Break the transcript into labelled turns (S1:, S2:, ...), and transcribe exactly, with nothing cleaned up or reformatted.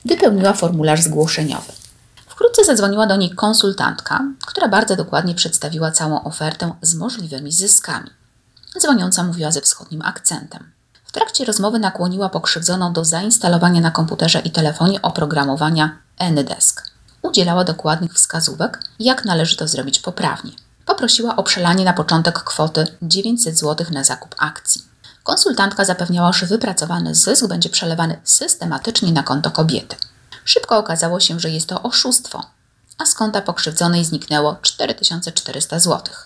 S1: Wypełniła formularz zgłoszeniowy. Wkrótce zadzwoniła do niej konsultantka, która bardzo dokładnie przedstawiła całą ofertę z możliwymi zyskami. Dzwoniąca mówiła ze wschodnim akcentem. W trakcie rozmowy nakłoniła pokrzywdzoną do zainstalowania na komputerze i telefonie oprogramowania AnyDesk. Udzielała dokładnych wskazówek, jak należy to zrobić poprawnie. Poprosiła o przelanie na początek kwoty dziewięćset złotych na zakup akcji. Konsultantka zapewniała, że wypracowany zysk będzie przelewany systematycznie na konto kobiety. Szybko okazało się, że jest to oszustwo, a z konta pokrzywdzonej zniknęło cztery tysiące czterysta złotych.